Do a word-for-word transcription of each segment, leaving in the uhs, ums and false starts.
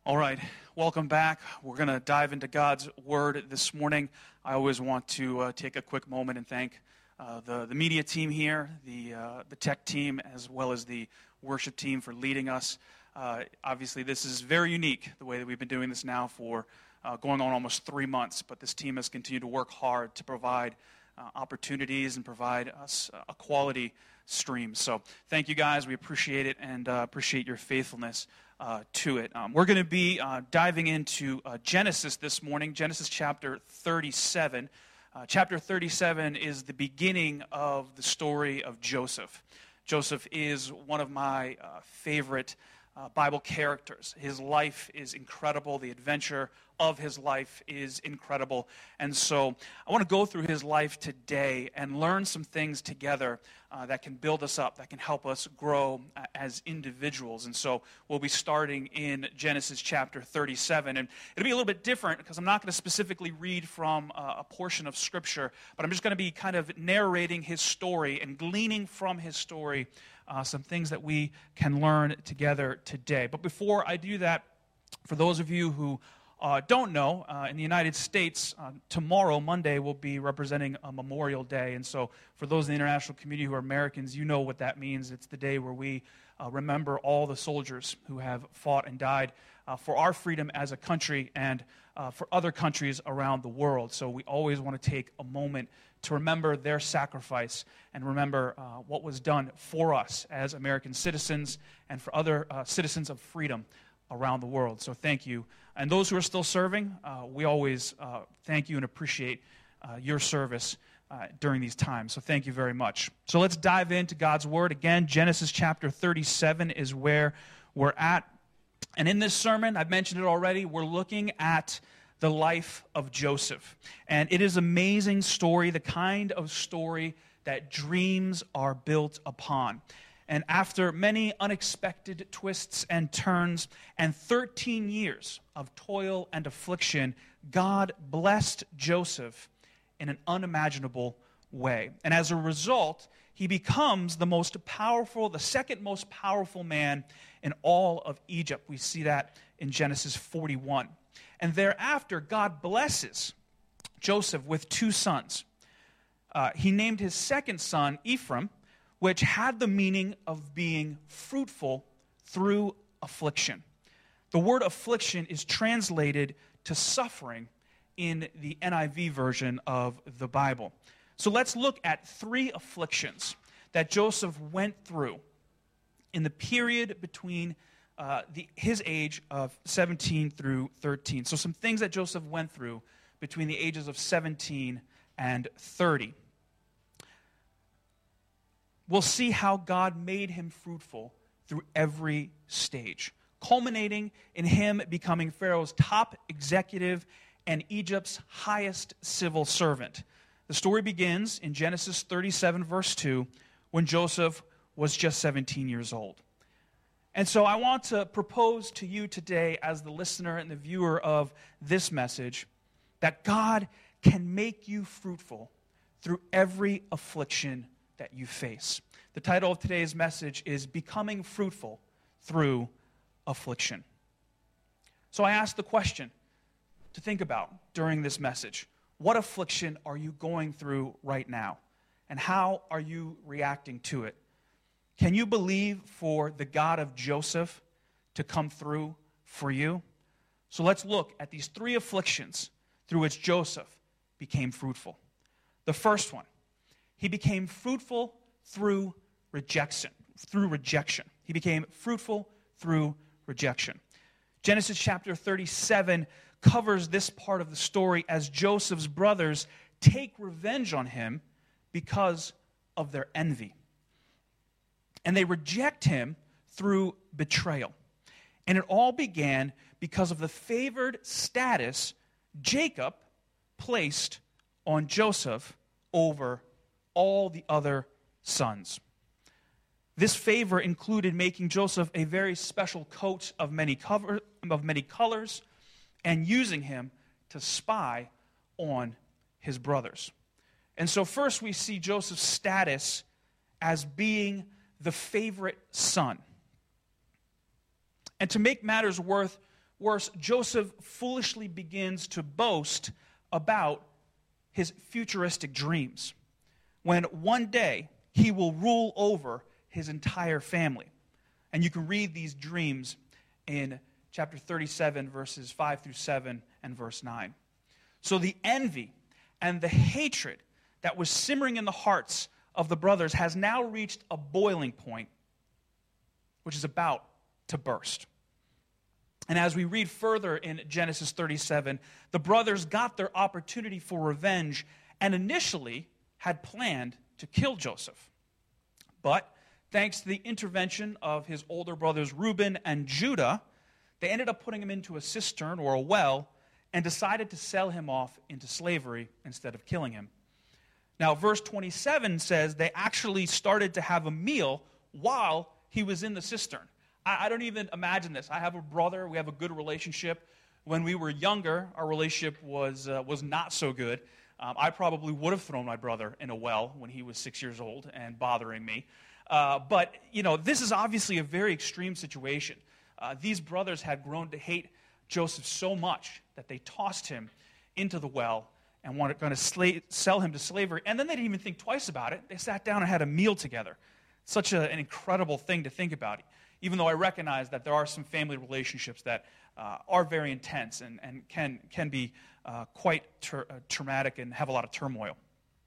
All right, welcome back. We're going to dive into God's Word this morning. I always want to uh, take a quick moment and thank uh, the, the media team here, the, uh, the tech team, as well as the worship team for leading us. Uh, obviously, this is very unique, the way that we've been doing this now for uh, going on almost three months, but this team has continued to work hard to provide uh, opportunities and provide us a quality stream. So thank you guys. We appreciate it and uh, appreciate your faithfulness Uh, to it. Um, we're going to be uh, diving into uh, Genesis this morning, Genesis chapter thirty-seven. Uh, chapter thirty-seven is the beginning of the story of Joseph. Joseph is one of my uh, favorite uh, Bible characters. His life is incredible. The adventure of his life is incredible. And so I want to go through his life today and learn some things together uh, that can build us up, that can help us grow uh, as individuals. And so we'll be starting in Genesis chapter thirty-seven. And it'll be a little bit different because I'm not going to specifically read from uh, a portion of Scripture, but I'm just going to be kind of narrating his story and gleaning from his story uh, some things that we can learn together today. But before I do that, for those of you who Uh, don't know, uh, in the United States, uh, tomorrow, Monday, will be representing a Memorial Day. And so for those in the international community who are Americans, you know what that means. It's the day where we uh, remember all the soldiers who have fought and died uh, for our freedom as a country and uh, for other countries around the world. So we always want to take a moment to remember their sacrifice and remember uh, what was done for us as American citizens and for other uh, citizens of freedom around the world. So thank you. And those who are still serving, uh, we always uh, thank you and appreciate uh, your service uh, during these times. So thank you very much. So let's dive into God's Word. Again, Genesis chapter thirty-seven is where we're at. And in this sermon, I've mentioned it already, we're looking at the life of Joseph. And it is an amazing story, the kind of story that dreams are built upon. And after many unexpected twists and turns and thirteen years of toil and affliction, God blessed Joseph in an unimaginable way. And as a result, he becomes the most powerful, the second most powerful man in all of Egypt. We see that in Genesis forty-one. And thereafter, God blesses Joseph with two sons. Uh, he named his second son Ephraim, which had the meaning of being fruitful through affliction. The word affliction is translated to suffering in the N I V version of the Bible. So let's look at three afflictions that Joseph went through in the period between uh, the, his age of seventeen through thirteen. So some things that Joseph went through between the ages of seventeen and thirty. We'll see how God made him fruitful through every stage, culminating in him becoming Pharaoh's top executive and Egypt's highest civil servant. The story begins in Genesis thirty-seven, verse two, when Joseph was just seventeen years old. And so I want to propose to you today, as the listener and the viewer of this message, that God can make you fruitful through every affliction that you face. The title of today's message is Becoming Fruitful Through Affliction. So I ask the question to think about during this message. What affliction are you going through right now? And how are you reacting to it? Can you believe for the God of Joseph to come through for you? So let's look at these three afflictions through which Joseph became fruitful. The first one, he became fruitful through rejection. Through rejection. He became fruitful through rejection. Genesis chapter thirty-seven covers this part of the story as Joseph's brothers take revenge on him because of their envy. And they reject him through betrayal. And it all began because of the favored status Jacob placed on Joseph over all the other sons. This favor included making Joseph a very special coat of many cover, of many colors and using him to spy on his brothers. And so first we see Joseph's status as being the favorite son. And to make matters worth Worse, Joseph foolishly begins to boast about his futuristic dreams, when one day he will rule over his entire family. And you can read these dreams in chapter thirty-seven, verses five through seven, and verse nine. So the envy and the hatred that was simmering in the hearts of the brothers has now reached a boiling point, which is about to burst. And as we read further in Genesis thirty-seven, the brothers got their opportunity for revenge and initially had planned to kill Joseph. But thanks to the intervention of his older brothers Reuben and Judah, they ended up putting him into a cistern or a well and decided to sell him off into slavery instead of killing him. Now, verse twenty-seven says they actually started to have a meal while he was in the cistern. I, I don't even imagine this. I have a brother. We have a good relationship. When we were younger, our relationship was, uh, was not so good. Um, I probably would have thrown my brother in a well when he was six years old and bothering me. Uh, but, you know, this is obviously a very extreme situation. Uh, these brothers had grown to hate Joseph so much that they tossed him into the well and wanted going to sla- sell him to slavery. And then they didn't even think twice about it. They sat down and had a meal together. Such a, an incredible thing to think about, even though I recognize that there are some family relationships that uh, are very intense and, and can, can be uh, quite ter- uh, traumatic and have a lot of turmoil.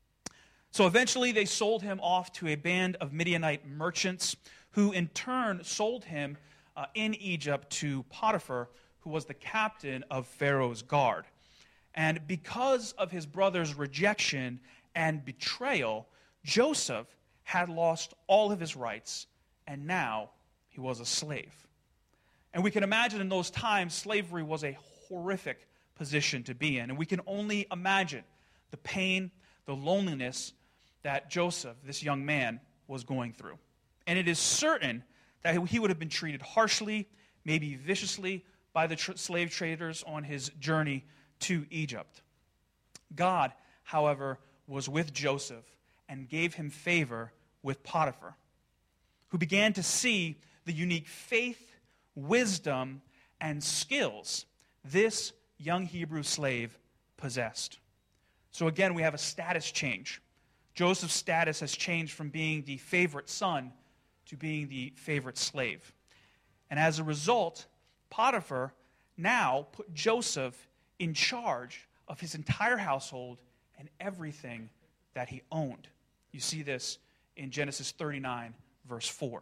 So eventually they sold him off to a band of Midianite merchants who in turn sold him uh, in Egypt to Potiphar, who was the captain of Pharaoh's guard. And because of his brother's rejection and betrayal, Joseph had lost all of his rights, and now he was a slave. And we can imagine in those times, slavery was a horrific position to be in. And we can only imagine the pain, the loneliness that Joseph, this young man, was going through. And it is certain that he would have been treated harshly, maybe viciously, by the tr- slave traders on his journey to Egypt. God, however, was with Joseph and gave him favor with Potiphar, who began to see the unique faith, wisdom, and skills this young Hebrew slave possessed. So again, we have a status change. Joseph's status has changed from being the favorite son to being the favorite slave. And as a result, Potiphar now put Joseph in charge of his entire household and everything that he owned. You see this in Genesis thirty-nine, verse four.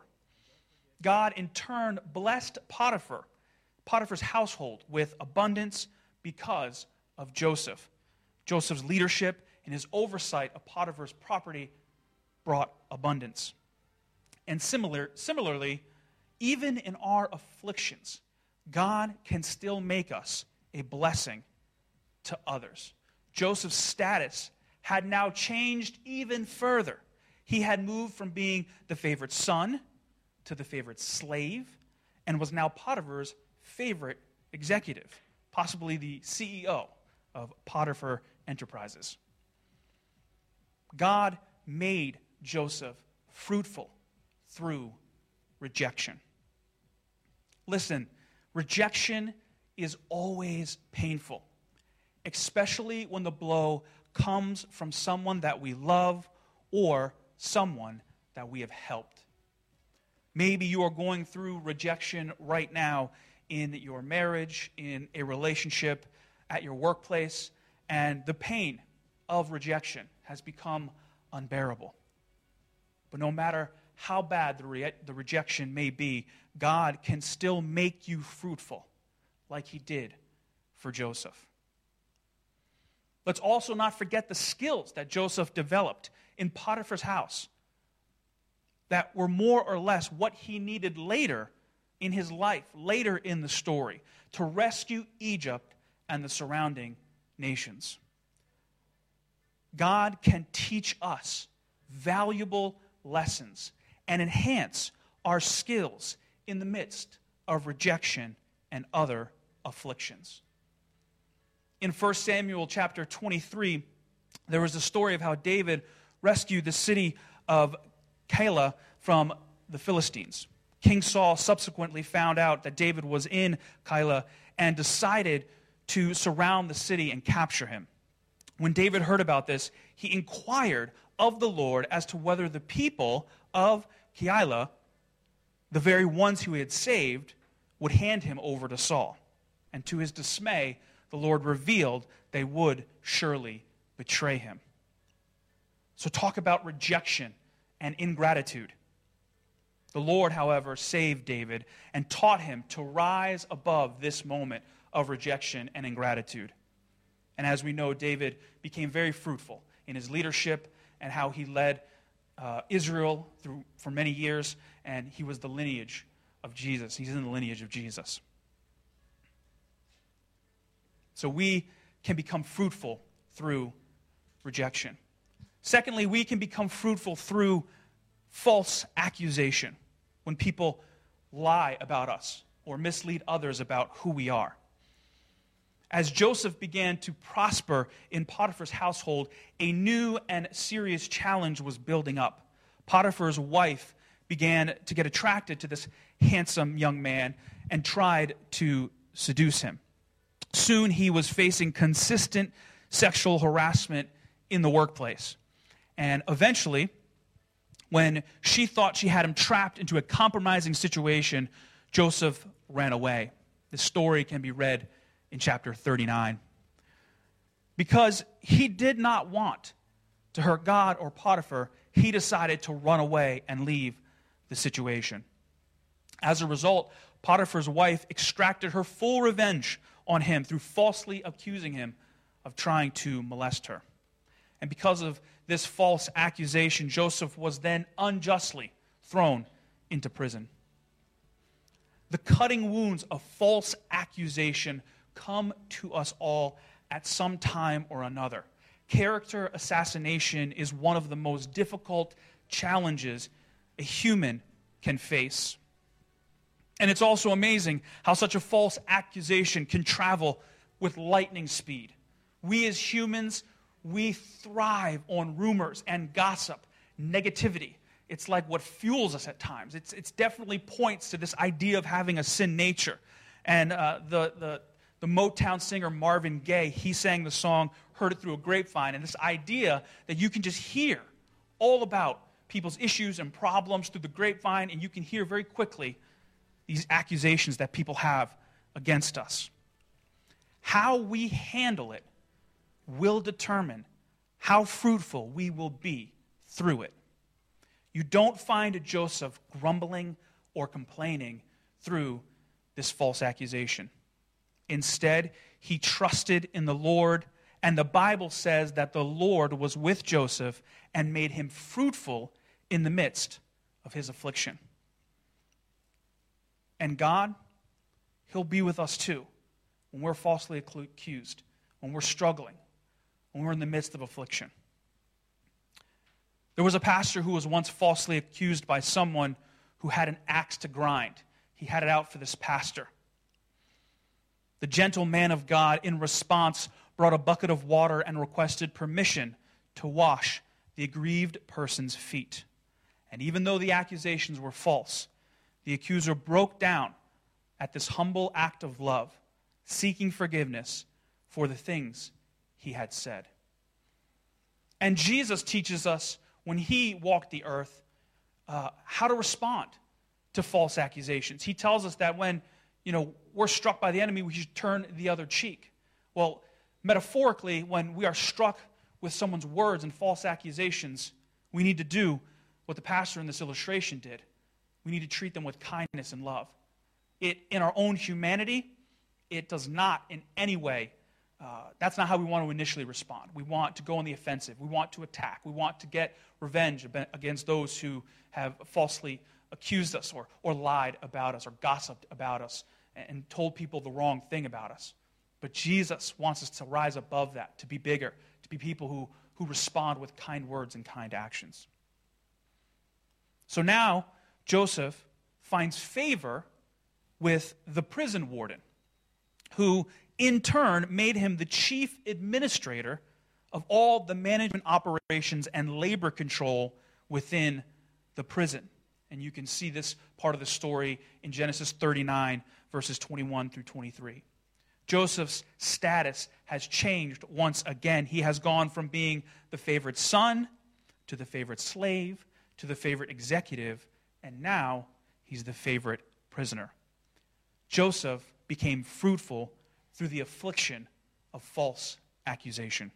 God in turn blessed Potiphar, Potiphar's household with abundance because of Joseph. Joseph's leadership and his oversight of Potiphar's property brought abundance. And similar, similarly, even in our afflictions, God can still make us a blessing to others. Joseph's status had now changed even further. He had moved from being the favorite son to the favorite slave and was now Potiphar's favorite executive, possibly the C E O of Potiphar Enterprises. God made Joseph fruitful through rejection. Listen, rejection is always painful, especially when the blow comes from someone that we love or someone that we have helped. Maybe you are going through rejection right now in your marriage, in a relationship, at your workplace, and the pain of rejection has become unbearable. But no matter how bad the, re- the rejection may be, God can still make you fruitful like he did for Joseph. Let's also not forget the skills that Joseph developed in Potiphar's house that were more or less what he needed later in his life, later in the story, to rescue Egypt and the surrounding nations. God can teach us valuable lessons and enhance our skills in the midst of rejection and other afflictions. In First Samuel chapter twenty-three, there was a story of how David rescued the city of Keilah from the Philistines. King Saul subsequently found out that David was in Keilah and decided to surround the city and capture him. When David heard about this, he inquired of the Lord as to whether the people of Keilah, the very ones who he had saved, would hand him over to Saul. And to his dismay, the Lord revealed they would surely betray him. So talk about rejection and ingratitude. The Lord, however, saved David and taught him to rise above this moment of rejection and ingratitude. And as we know, David became very fruitful in his leadership and how he led uh, Israel through for many years, and he was the lineage of Jesus. He's in the lineage of Jesus. So we can become fruitful through rejection. Secondly, we can become fruitful through false accusation, when people lie about us or mislead others about who we are. As Joseph began to prosper in Potiphar's household, a new and serious challenge was building up. Potiphar's wife began to get attracted to this handsome young man and tried to seduce him. Soon he was facing consistent sexual harassment in the workplace. And eventually, when she thought she had him trapped into a compromising situation, Joseph ran away. The story can be read in chapter thirty-nine. Because he did not want to hurt God or Potiphar, he decided to run away and leave the situation. As a result, Potiphar's wife extracted her full revenge on him through falsely accusing him of trying to molest her. And because of this false accusation, Joseph was then unjustly thrown into prison. The cutting wounds of false accusation come to us all at some time or another. Character assassination is one of the most difficult challenges a human can face. And it's also amazing how such a false accusation can travel with lightning speed. We as humans, we thrive on rumors and gossip, negativity. It's like what fuels us at times. It's it's definitely points to this idea of having a sin nature. And uh, the, the, the Motown singer Marvin Gaye, he sang the song, Heard It Through a Grapevine, and this idea that you can just hear all about people's issues and problems through the grapevine, and you can hear very quickly these accusations that people have against us. How we handle it will determine how fruitful we will be through it. You don't find a Joseph grumbling or complaining through this false accusation. Instead, he trusted in the Lord, and the Bible says that the Lord was with Joseph and made him fruitful in the midst of his affliction. And God, he'll be with us too when we're falsely accused, when we're struggling, when we're in the midst of affliction. There was a pastor who was once falsely accused by someone who had an axe to grind. He had it out for this pastor. The gentle man of God, in response, brought a bucket of water and requested permission to wash the aggrieved person's feet. And even though the accusations were false, the accuser broke down at this humble act of love, seeking forgiveness for the things he had said. And Jesus teaches us, when he walked the earth, uh, how to respond to false accusations. He tells us that when, you know, we're struck by the enemy, we should turn the other cheek. Well, metaphorically, when we are struck with someone's words and false accusations, we need to do what the pastor in this illustration did. We need to treat them with kindness and love. It, in our own humanity, it does not in any way, uh, that's not how we want to initially respond. We want to go on the offensive. We want to attack. We want to get revenge against those who have falsely accused us or, or lied about us or gossiped about us and told people the wrong thing about us. But Jesus wants us to rise above that, to be bigger, to be people who, who respond with kind words and kind actions. So now, Joseph finds favor with the prison warden, who in turn made him the chief administrator of all the management operations and labor control within the prison. And you can see this part of the story in Genesis thirty-nine, verses twenty-one through twenty-three. Joseph's status has changed once again. He has gone from being the favorite son to the favorite slave to the favorite executive, and now he's the favorite prisoner. Joseph became fruitful through the affliction of false accusation.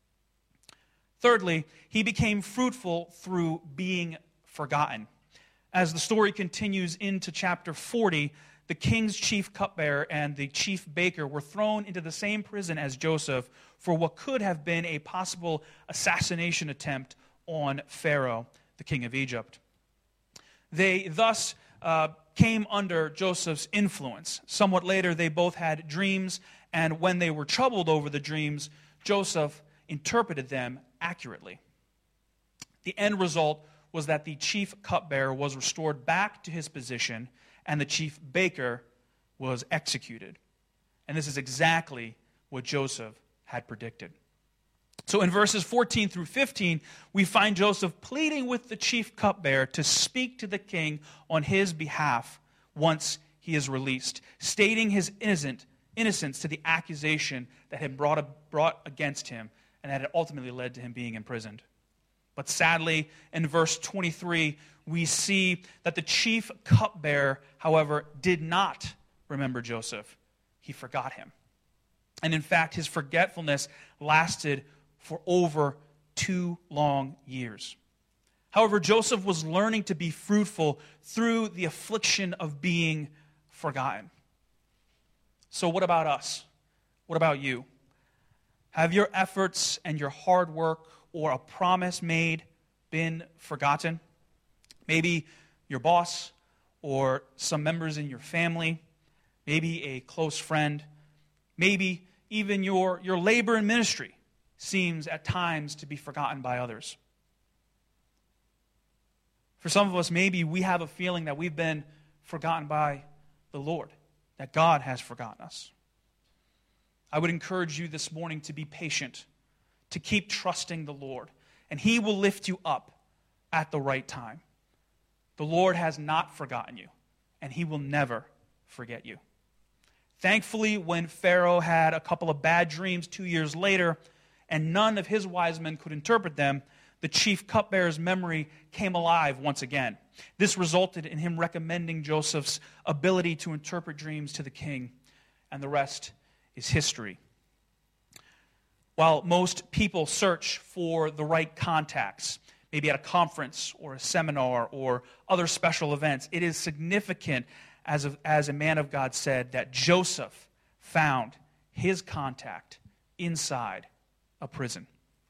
Thirdly, he became fruitful through being forgotten. As the story continues into chapter forty, the king's chief cupbearer and the chief baker were thrown into the same prison as Joseph for what could have been a possible assassination attempt on Pharaoh, the king of Egypt. They thus uh, came under Joseph's influence. Somewhat later, they both had dreams, and when they were troubled over the dreams, Joseph interpreted them accurately. The end result was that the chief cupbearer was restored back to his position, and the chief baker was executed. And this is exactly what Joseph had predicted. So in verses fourteen through fifteen, we find Joseph pleading with the chief cupbearer to speak to the king on his behalf once he is released, stating his innocent, innocence to the accusation that had brought, brought against him and that had ultimately led to him being imprisoned. But sadly, in verse twenty-three, we see that the chief cupbearer, however, did not remember Joseph. He forgot him. And in fact, his forgetfulness lasted for over two long years. However, Joseph was learning to be fruitful through the affliction of being forgotten. So what about us? What about you? Have your efforts and your hard work or a promise made been forgotten? Maybe your boss or some members in your family, maybe a close friend, maybe even your, your labor in ministry seems at times to be forgotten by others. For some of us, maybe we have a feeling that we've been forgotten by the Lord, that God has forgotten us. I would encourage you this morning to be patient, to keep trusting the Lord, and He will lift you up at the right time. The Lord has not forgotten you, and He will never forget you. Thankfully, when Pharaoh had a couple of bad dreams two years later, and none of his wise men could interpret them, the chief cupbearer's memory came alive once again. This resulted in him recommending Joseph's ability to interpret dreams to the king, and the rest is history. While most people search for the right contacts, maybe at a conference or a seminar or other special events, it is significant, as a, as a man of God said, that Joseph found his contact inside a prison.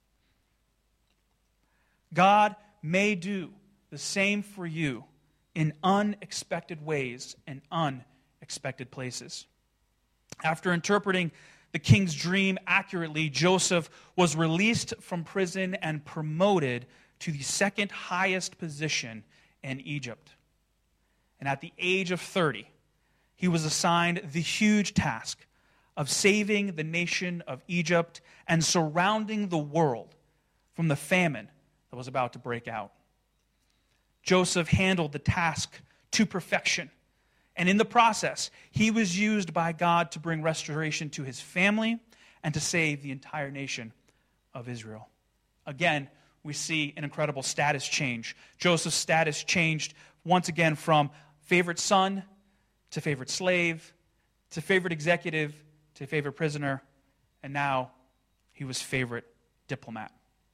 God may do the same for you in unexpected ways and unexpected places. After interpreting the king's dream accurately, Joseph was released from prison and promoted to the second highest position in Egypt. And at the age of thirty, he was assigned the huge task of saving the nation of Egypt and surrounding the world from the famine that was about to break out. Joseph handled the task to perfection, and in the process, he was used by God to bring restoration to his family and to save the entire nation of Israel. Again, we see an incredible status change. Joseph's status changed once again from favorite son to favorite slave to favorite executive to favorite prisoner, and now he was favorite diplomat.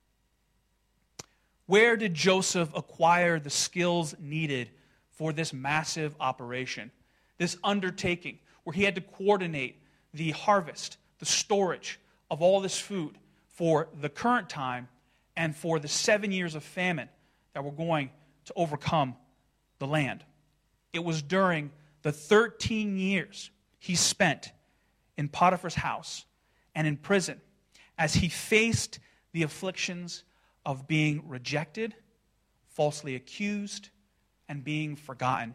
Where did Joseph acquire the skills needed for this massive operation, this undertaking where he had to coordinate the harvest, the storage of all this food for the current time and for the seven years of famine that were going to overcome the land? It was during the thirteen years he spent in Potiphar's house and in prison as he faced the afflictions of being rejected, falsely accused, and being forgotten.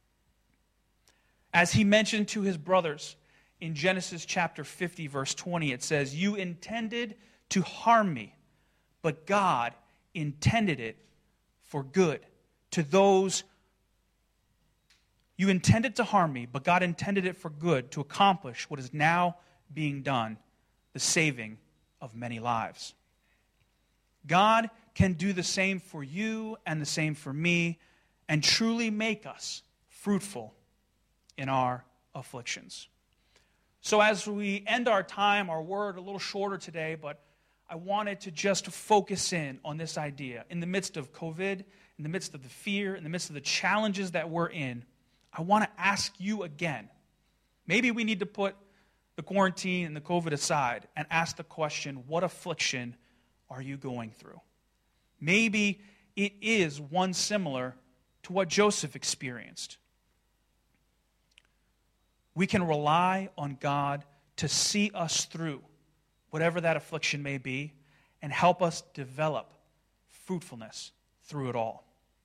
As he mentioned to his brothers in Genesis chapter fifty, verse twenty, it says, "You intended to harm me, but God intended it for good to those You intended to harm me, but God intended it for good to accomplish what is now being done, the saving of many lives. God can do the same for you and the same for me and truly make us fruitful in our afflictions. So as we end our time, our word a little shorter today, but I wanted to just focus in on this idea. In the midst of COVID, in the midst of the fear, in the midst of the challenges that we're in, I want to ask you again. Maybe we need to put the quarantine and the COVID aside and ask the question, what affliction are you going through? Maybe it is one similar to what Joseph experienced. We can rely on God to see us through whatever that affliction may be and help us develop fruitfulness through it all.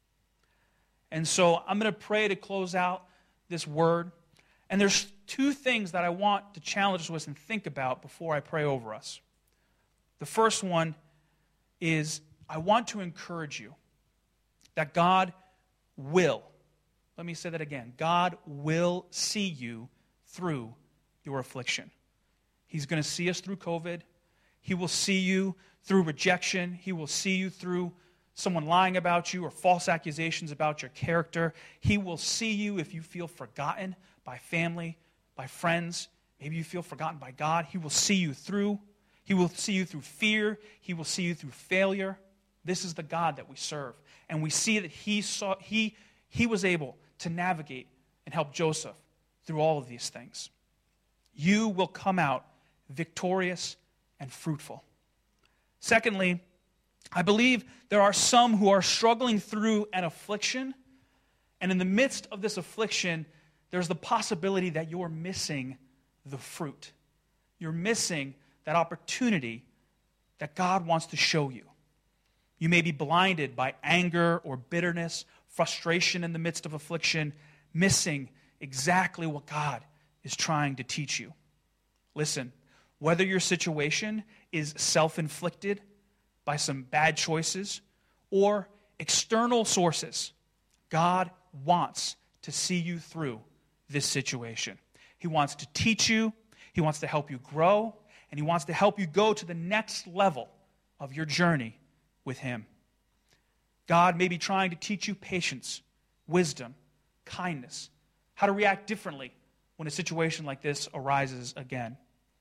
And so I'm going to pray to close out this word. And there's two things that I want to challenge us with and think about before I pray over us. The first one is I want to encourage you that God will, let me say that again, God will see you through your affliction. He's going to see us through COVID. He will see you through rejection. He will see you through someone lying about you or false accusations about your character. He will see you if you feel forgotten by family, by friends. Maybe you feel forgotten by God. He will see you through. He will see you through fear. He will see you through failure. This is the God that we serve. And we see that he saw he he was able to navigate and help Joseph through all of these things. You will come out victorious and fruitful. Secondly, I believe there are some who are struggling through an affliction, and in the midst of this affliction, there's the possibility that you're missing the fruit. You're missing that opportunity that God wants to show you. You may be blinded by anger or bitterness, frustration in the midst of affliction, missing exactly what God is trying to teach you. Listen, whether your situation is self-inflicted by some bad choices or external sources, God wants to see you through this situation. He wants to teach you, He wants to help you grow, and He wants to help you go to the next level of your journey with Him. God may be trying to teach you patience, wisdom, kindness, how to react differently when a situation like this arises again.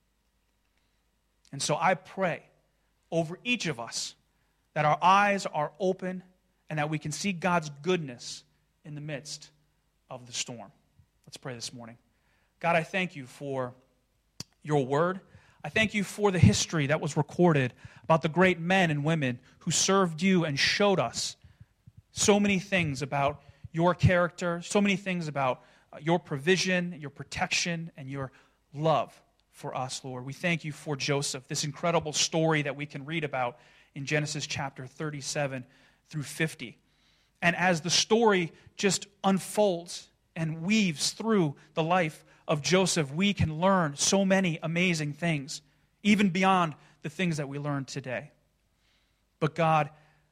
And so I pray over each of us that our eyes are open and that we can see God's goodness in the midst of the storm. Let's pray this morning. God, I thank you for your word. I thank you for the history that was recorded about the great men and women who served you and showed us so many things about your character, so many things about uh, your provision, your protection, and your love for us, Lord. We thank you for Joseph, this incredible story that we can read about in Genesis chapter thirty-seven through fifty. And as the story just unfolds and weaves through the life of Joseph, we can learn so many amazing things, even beyond the things that we learned today. But God,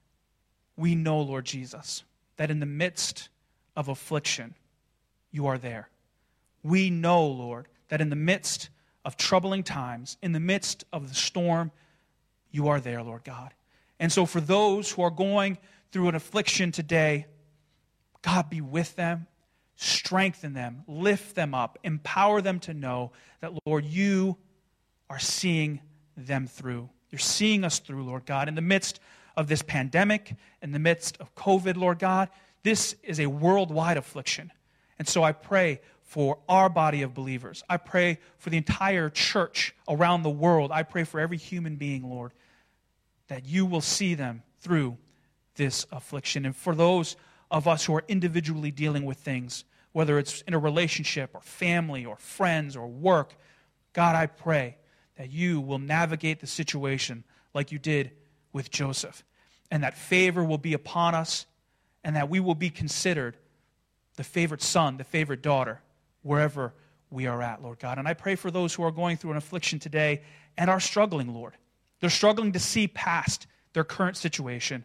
we know, Lord Jesus, that in the midst of affliction, you are there. We know, Lord, that in the midst of troubling times, in the midst of the storm, you are there, Lord God. And so for those who are going through an affliction today, God, be with them, strengthen them, lift them up, empower them to know that, Lord, you are seeing them through. You're seeing us through, Lord God. In the midst of this pandemic, in the midst of COVID, Lord God, this is a worldwide affliction. And so I pray for our body of believers. I pray for the entire church around the world. I pray for every human being, Lord, that you will see them through this affliction. And for those of us who are individually dealing with things, whether it's in a relationship or family or friends or work, God, I pray that you will navigate the situation like you did with Joseph, and that favor will be upon us, and that we will be considered the favorite son, the favorite daughter, wherever we are at, Lord God. And I pray for those who are going through an affliction today and are struggling, Lord. They're struggling to see past their current situation.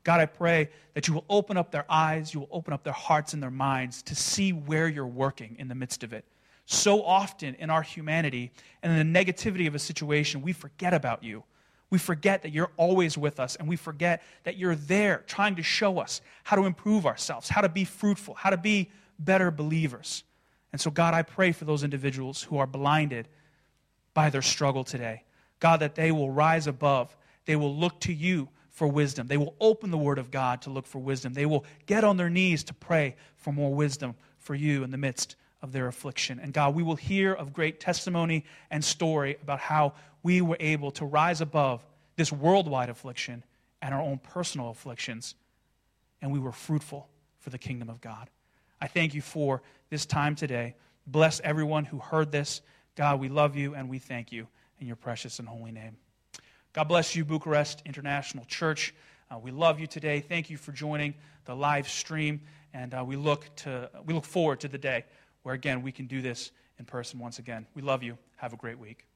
God, I pray that you will open up their eyes, you will open up their hearts and their minds to see where you're working in the midst of it. So often in our humanity and in the negativity of a situation, we forget about you. We forget that you're always with us, and we forget that you're there trying to show us how to improve ourselves, how to be fruitful, how to be better believers. And so, God, I pray for those individuals who are blinded by their struggle today. God, that they will rise above. They will look to you for wisdom. They will open the Word of God to look for wisdom. They will get on their knees to pray for more wisdom for you in the midst of their affliction. And God, we will hear of great testimony and story about how we were able to rise above this worldwide affliction and our own personal afflictions, and we were fruitful for the kingdom of God. I thank you for this time today. Bless everyone who heard this. God, we love you and we thank you in your precious and holy name. God bless you, Bucharest International Church. Uh, we love you today. Thank you for joining the live stream, and uh, we look to we look forward to the day where, again, we can do this in person once again. We love you. Have a great week.